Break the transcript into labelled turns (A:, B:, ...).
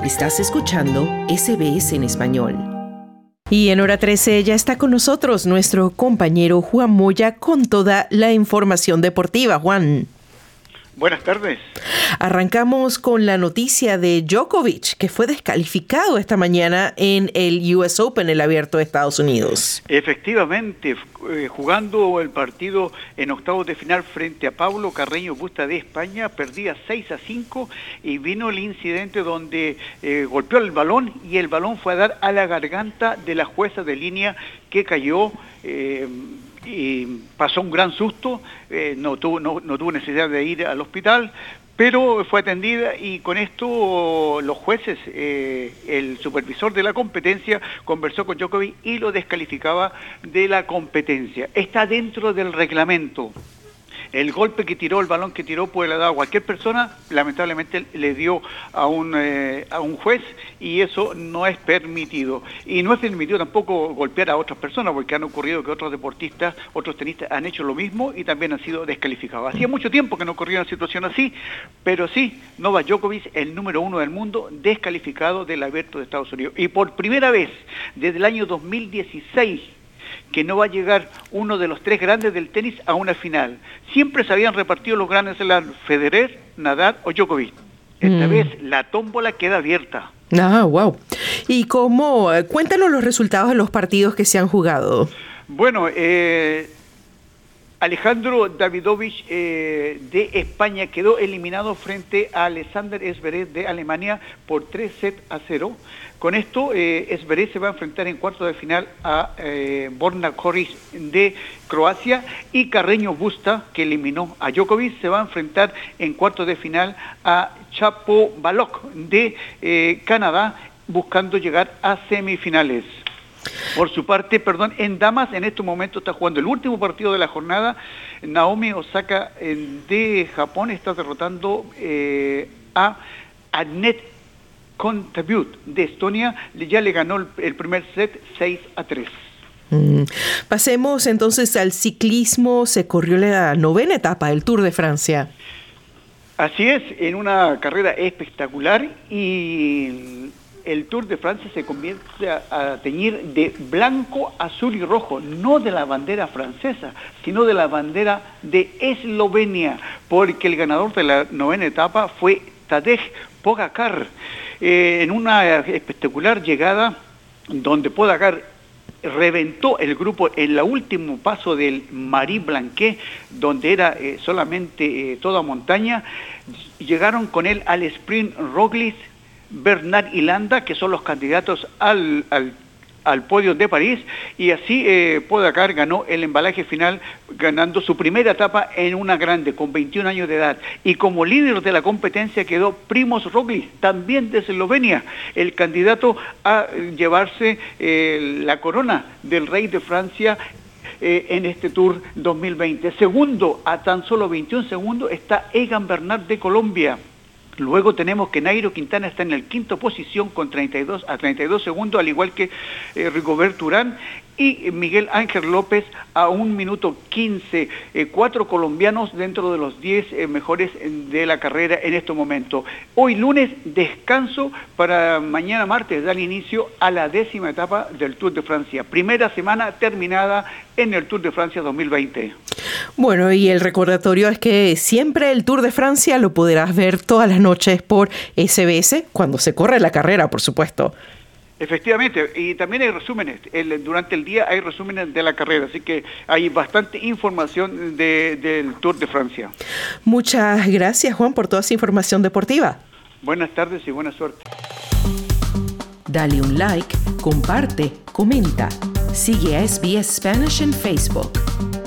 A: Estás escuchando SBS en español. Y en hora 13 ya está con nosotros nuestro compañero Juan Moya con toda la información deportiva. Juan.
B: Buenas tardes.
A: Arrancamos con la noticia de Djokovic, que fue descalificado esta mañana en el US Open, el Abierto de Estados Unidos.
B: Efectivamente, jugando el partido en octavos de final frente a Pablo Carreño Busta de España, perdía 6-5 y vino el incidente donde golpeó el balón y el balón fue a dar a la garganta de la jueza de línea que cayó y pasó un gran susto, no tuvo necesidad de ir al hospital, pero fue atendida y con esto los jueces, el supervisor de la competencia conversó con Djokovic y lo descalificaba de la competencia. Está dentro del reglamento. El golpe que tiró, el balón que tiró puede haber dado a cualquier persona, lamentablemente le dio a un juez y eso no es permitido. Y no es permitido tampoco golpear a otras personas porque han ocurrido que otros deportistas, otros tenistas han hecho lo mismo y también han sido descalificados. Hacía mucho tiempo que no ocurría una situación así, pero sí, Novak Djokovic, el número 1 del mundo, descalificado del Abierto de Estados Unidos. Y por primera vez desde el año 2016, que no va a llegar uno de los tres grandes del tenis a una final. Siempre se habían repartido los grandes Slam, Federer, Nadal o Djokovic. Esta vez la tómbola queda abierta.
A: Ah, wow. ¿Y cómo? Cuéntanos los resultados de los partidos que se han jugado.
B: Bueno, Alejandro Davidovich de España quedó eliminado frente a Alexander Zverev de Alemania por 3-0. Con esto, Zverev se va a enfrentar en cuartos de final a Borna Koric de Croacia y Carreño Busta, que eliminó a Djokovic, se va a enfrentar en cuartos de final a Shapovalov de Canadá, buscando llegar a semifinales. Por su parte, en damas, en estos momentos está jugando el último partido de la jornada. Naomi Osaka de Japón está derrotando a Annette Kontaveit de Estonia. Ya le ganó el primer set 6-3.
A: Pasemos entonces al ciclismo. Se corrió la 9ª etapa del Tour de Francia.
B: Así es, en una carrera espectacular y el Tour de Francia se comienza a teñir de blanco, azul y rojo, no de la bandera francesa, sino de la bandera de Eslovenia, porque el ganador de la 9ª etapa fue Tadej Pogačar, en una espectacular llegada donde Pogačar reventó el grupo en el último paso del Marie Blanquet, donde era solamente toda montaña. Llegaron con él al sprint Roglic, Bernard y Landa, que son los candidatos al podio de París, y así Pogačar ganó el embalaje final, ganando su primera etapa en una grande, con 21 años de edad. Y como líder de la competencia quedó Primož Roglic, también de Eslovenia, el candidato a llevarse la corona del Rey de Francia en este Tour 2020. Segundo, a tan solo 21 segundos, está Egan Bernal de Colombia. Luego tenemos que Nairo Quintana está en la 5ª posición con 32 segundos, al igual que Rigoberto Urán, y Miguel Ángel López a 1 minuto 15. 4 colombianos dentro de los 10 mejores de la carrera en este momento. Hoy lunes, descanso para mañana martes, dar inicio a la 10ª etapa del Tour de Francia. Primera semana terminada en el Tour de Francia 2020.
A: Bueno, y el recordatorio es que siempre el Tour de Francia lo podrás ver todas las noches por SBS, cuando se corre la carrera, por supuesto.
B: Efectivamente, y también hay resúmenes, durante el día hay resúmenes de la carrera, así que hay bastante información del Tour de Francia.
A: Muchas gracias, Juan, por toda esa información deportiva.
B: Buenas tardes y buena suerte.
A: Dale un like, comparte, comenta. Sigue a SBS Spanish en Facebook.